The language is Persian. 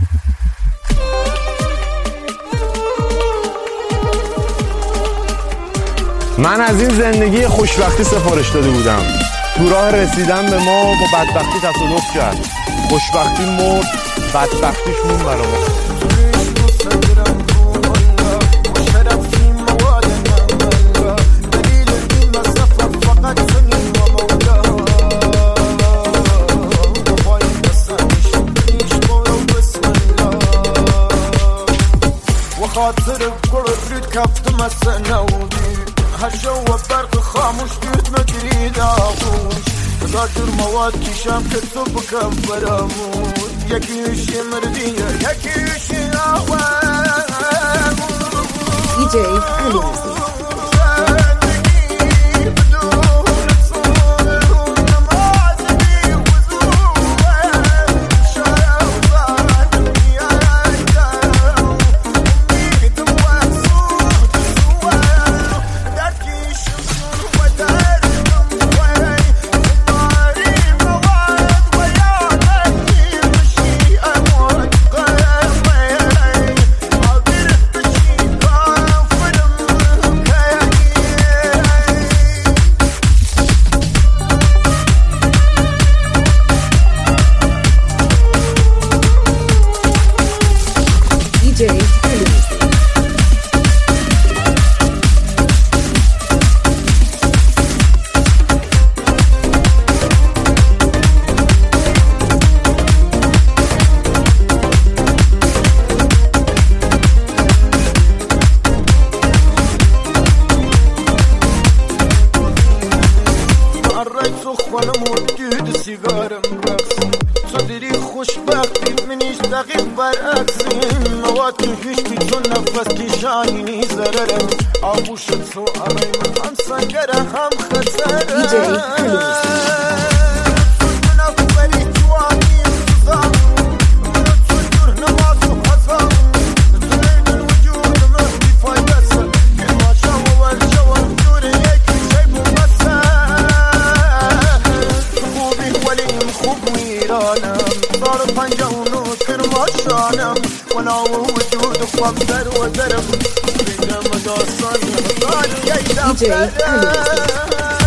من از این زندگی خوشبختی سفارش داده بودم، تو راه رسیدن به ما با بدبختی تصادف کرد. خوشبختی مرد، بدبختیش مون برا ما. خاطر بكل تريد كفت مسنودي هالجو برق خاموش تريد مدري داغوش تقدر مواد كشام كتب كبر اموت يكيشي مردية يكيشي اهوان دي جي علي وانا موجود سيجارة مرقص صدري خوشبختي منيش دقيق برقصي مواد هشتي چون نفسكي جانيني زررم عبوشت سو امي من هم سنگره هم خسره صار طنجة ونوكر مشانم وانا وجود فقدر ودرب بينما قصر يحضر يدفر